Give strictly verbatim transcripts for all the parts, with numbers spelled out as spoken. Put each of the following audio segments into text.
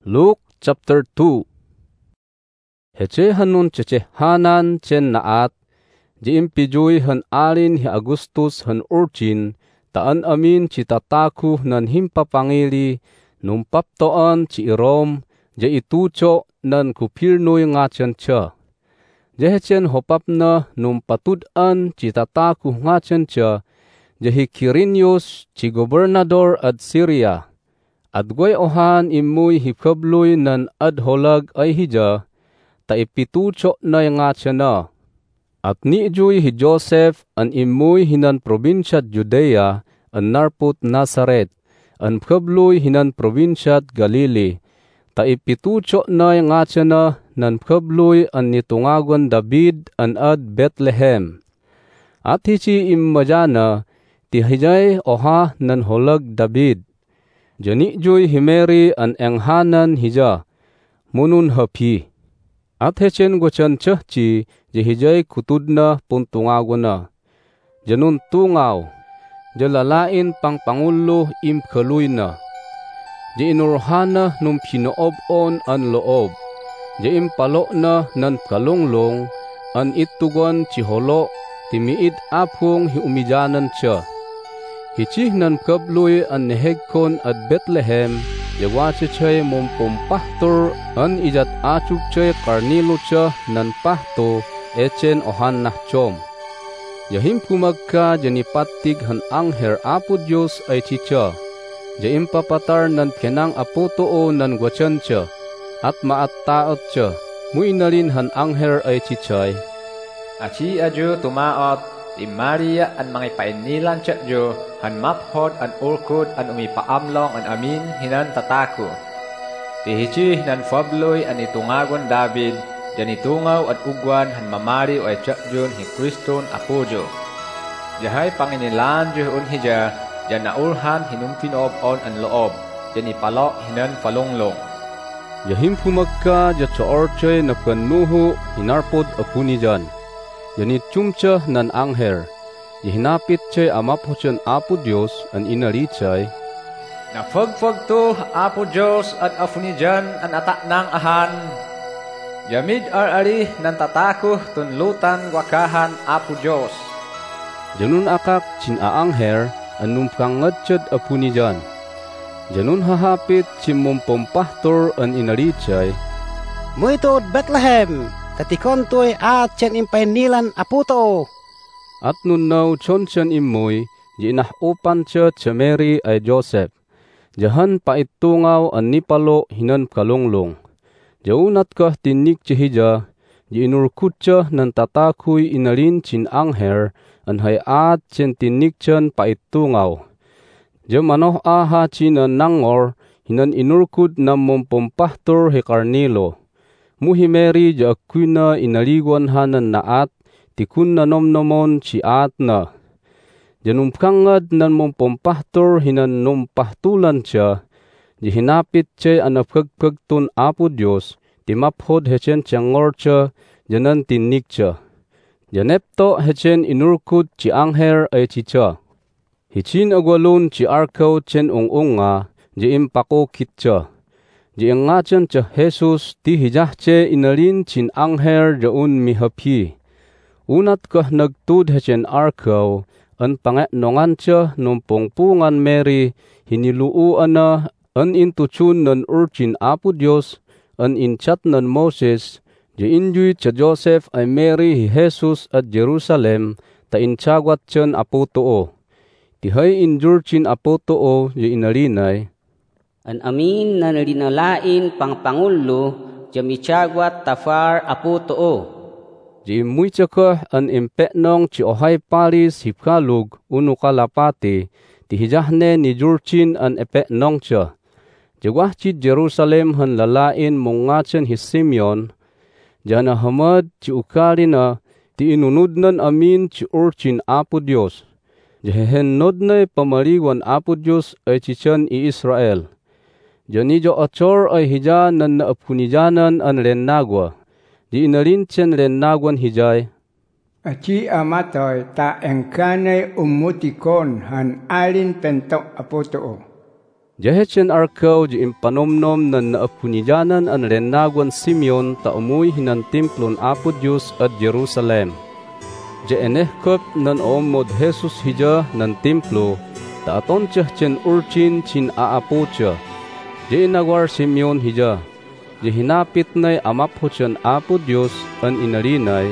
Luke chapter two. Hece hanun cece hanan cen naat, di impijuy han alin hi Augustus han urchin, taan amin ci tataku nan himpapangili, numpaptoan ci Rom, ja ituco nan kupirnoy nga cen cia. Ja hecen hopapna numpatudan ci tataku nga cen cia, ja hi Quirinius ci gobernador ad Syria. At gway ohan imuy hikabloy nan adholag ay hija, ta ipitucho na nga na. At nijuy hi Joseph an imuy hinan probinsyat Judea, an narput Nazaret, an kabloy hinan probinsyat Galili, ta ipitucho na nga na nan kabloy an nitungagon David an ad Bethlehem. At hici immajana, ti hijay oha nan holag David. Jani joy himeri an enghanan hija, munun hapi. At hechen gochan chahchi, jihijay kutudna puntungagona. Janun tungaw, jalalain pang pangulo im kaluyna. Jainurhana num pinoob-on an loob. Jaim palo na nan kalonglong, an itugon chiholo, timiid apong hiumijanan siya. Hichih nan kabloy an nehegkon at Bethlehem, yawa chay mumpumpahtor an ijat achuk chay karnilo cha nan pahto echen ohan nahchom. Yahim kumagka janipatig han angher apo Diyos ay chicha. Jaim papatar nan kenang apo too nan gwachan cha, at maattaot cha, muinalin han angher ay chichay. Achi adyo tumaot, ti Maria an mga painilan siya jo, han maphod an urkod an umipaamlong an amin hinan tatako. Ti hichi nan fabloy an itungagon David, jan itungaw at ugwan han mamari o ay siya jon hi Kriston apojo. Jahay panginilan jo un hija, jan naulhan hinumpinoob-on an loob, jan ipalo hinan falonglong. Yahim pumagka jat sa orche na panuho hinarpod apuni jan. Yanit chumcha nan angher, yihinapit chay amaphochen Apo Diyos an inalichay. Nafagfag to Apo Diyos at afunijan an atak ng ahan. Yamid ar-ari nan tatako tunlutan wakahan Apo Diyos. Janun akak chin aangher an numpkangatchad apunijan. Janun hahapit chimumpompahtor an inalichay. Muitod Bethlehem! Tatikontoy at siyan impainilan aputo. At nunaw chon siyan imoy, jinahupan siya siya Mary ay Joseph. Jahan paitungaw an nipalo hinan kalonglong. Jaunat kah tinik chihija, jinurkut siya nan tatakuy inalin chin angher, an hayat siyan tinik siyan paitungaw. Jamanoh aha chinan nangor, hinan inurkut na mumpumpahtor he Karnilo. Muhi Mary ja akuna inaligwan hanan naat, tikun na nomnomon si at na. Janumpkangad nan mumpumpahtor hinan numpahtulan siya, jihinapit siya anapagpagtun Apo Diyos, timaphod hechen tiyangor siya, janan tinik siya. Janepto hechen inurkut si angher ay chicha. Hichin agwalon si arkaw chen ung-unga, jiimpako kit siya. Diang nga chan cha Jesus ti hijahche inalin chin angher jaun mihapi. Unat kah nagtud hechen arkaw, an pangat nongan cha numpongpungan Mary, hiniluuan na an intuchun nan urchin Apo Diyos, an inchat nan Moses, di injuy cha Joseph ay Mary hi Jesus at Jerusalem, ta inchagwat chan Apo too. Tihay injur chin Apo too, di inalinay, an amin na nalinalain pang pangulo, jamichagwat tafar apo too. Di imuy tsaka an impetnong ci ohay paris hipkalug unu kalapati, ti hijahne ni Jurchin an epetnong siya. Jagwah ci Jerusalem han lalain mong ngatsan hi Simeon, jana hamad ci ukari na, ti inunudnan amin ci urchin Apo Diyos. Jahehenod na'y pamaliwan Apo Diyos ay chichan i Israel. Jani jo achor ay hija nan naapunijanan an lennagwa. Di inalin chen lennagwan hijay. Aci amatoy ta engkanay umutikon han alin pentok apo too. Jahechen arkaw ji impanomnom nan naapunijanan an renagwan Simeon ta umuy hinan templon Apo Dios at Jerusalem. Ja enehkop nan oomod Jesus hija nan templo ta aton tiyah chen urchin chin aapo tiya. Ja inagwar Simeon hija. Ja hinapit nay amapho chen Apo Dios an inarinay,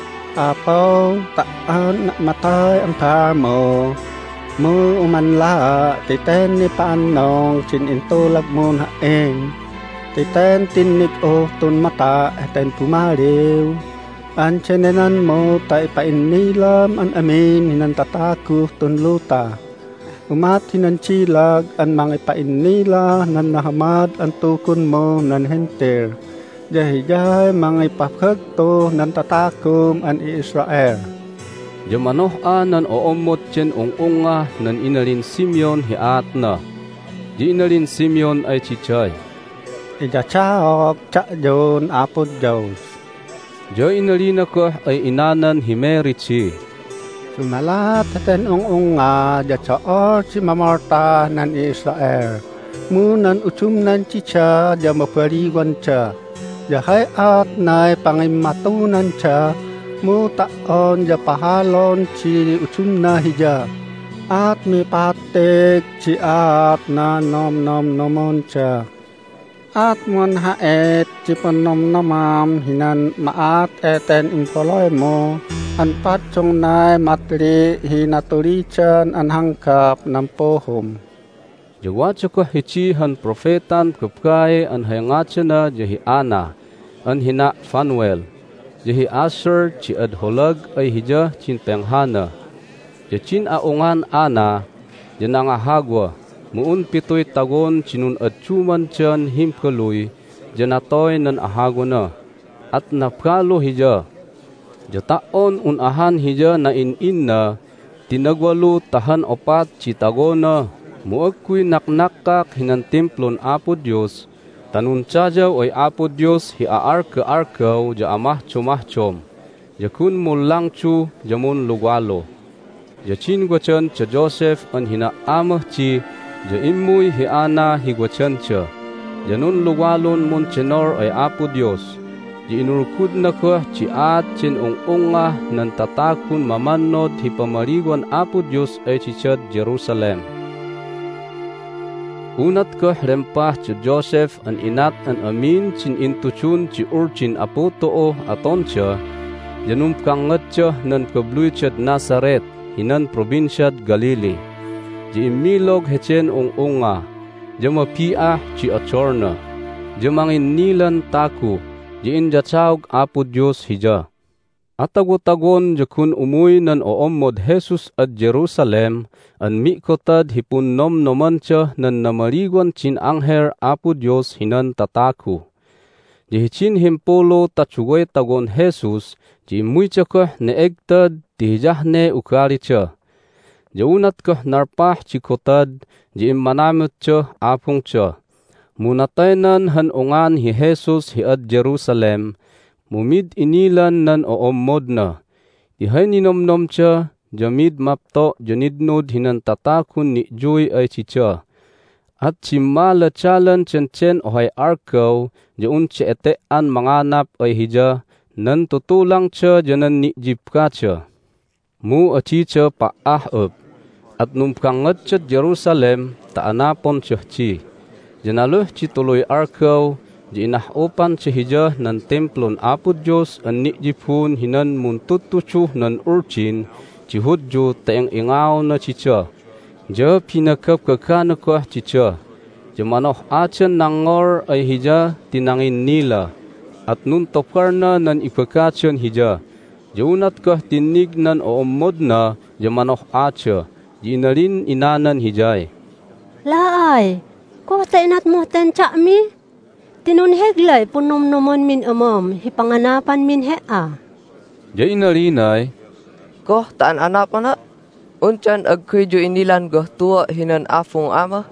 Apo, taan matay ang tar mo. Mu umanla, titen ni paanong chin intulag mo na eng. Titen tinig o tun mata, eten pumaliw. An chenenan mo ta ipainilam an amin hinan tataku tun luta. Umat hinan chilag an mga ipainila nan nahamad an tukun mo nan henter. Jahijay mga ipakagto nan tatakum an Israel. Jamanoh a nan oomot chen ong-unga nan inalin Simeon hiat na. Di inalin Simeon ay chichay. Ija chaok chajon Apo Diyos. Jo inalina ko ay inanan himerichi. Sumalat ten ong-unga ja chaor si Mamarta nan Israel. Munan utum nan chicha ja mapariwan cha. Jahay at nay pangimatunan cha. Mu taon ja pahalon ci ucum na hija. At mi patek ci at na nom nom nomon cha. At mon haet ci panom namam hinan maat eten impoloy mo. An pat chong nay matri hinaturi chan an hangkap nampohom. Jawa choko hichi han profetan kupkai an hayangachana jahi Ana. An hina Fanuel. Jahi Asher ci adholag ay hija chin penghana. Jachin aungan Ana, janangahagwa, muun pitoy tagon chinun adchuman chan himkaluy, janatoy nan ahagwa na, at napkalo hija. Jataon un ahan hija na in-in na, tinagwalo tahan opat ci tagona, muagkuy naknakak hinan templon Apo Dios, tanun chajaw ay Apo Dios hi aarka-arkaw ja amah chumah-chom. Ja kun mulang chu jamun lugwalo. Ja chin gwachan cha Joseph an hina amah chi ja immuy hi Ana hi gwachan cha. Ja nun lugwalon mun chenor ay Apo Dios. Ja inurkud na ko chi at chin ong-unga nan tatakun mamanod hi pamarigwan Apo Dios ay chichad Jerusalem. Unat ko rempah ci Joseph an inat an amin cin intuchun ci urchin Apo too aton cia, janum kanget cia nan kabluy ciad Nazaret, hinan probinsyad Galili. Ji imilog hechen ong-unga, jama piah ci achorna, jamangin nilan taku, ji injachawg Apo Dios hija. Atago-tagon jakun umuy nan oommod Jesus at Jerusalem, an mikotad hipun nom noman cia nan namarigwan chin angher Apo Dios hinan tataku. Jihichin himpolo tachugay tagon Jesus, jimuy cia kah neegtad tihijahne ukari cia. Jaunat kah narpah chikotad, jiimmanamut cia apong cia. Munataynan han ungan hi Jesus hi at Jerusalem, mumid inilan nan oommod na. Dihay ninomnom cia, jamid mapto janidnod hinan tatakun ni Joy ay chicha. At chimala chalan chen-chen ohay arkaw, jaun cia etean manganap ay hija, nan tutulang cia janan ni jipka cia. Mu achi cia paahab, at numkangat cia Jerusalem, taanapon cia ci. Janaluh ci tuloy arkaw, Jinahopan ci hija nan templon Apo Dios an nijipun hinan muntutuchuh nan urchin ci hudyo taeng ingaw na cica. Ja pinakap kakanakah cica. Jamanoh acan nangor ay hija tinangin nila. At nun topkar na nan ipakacyan hija. Jaunat kah tinig nan oommod na jamanoh aca. Jinarin inanan hijay. Laay, ko tainat mo ten cak mi? Tinunheglay punom nomon min umom, hipanganapan min hea. Jay narinay, Koh taan anak na, unchan agkuyo inilan goh tua hinan afong ama.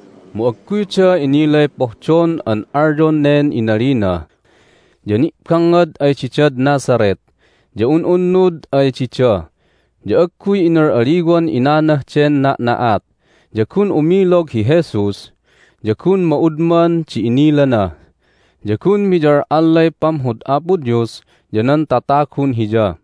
Muagkuya inilay pohchon an ardon nen inarina. Jani kangad ay chichad Nazaret, jaun unnud ay chicha. Jaagkuy inar arigwan inanah chen na naat. Jakun umilog hi Jesus, jakun maudman ci inilana. Jakun mijar allay pamhud apu Diyos, janan tatakun hija.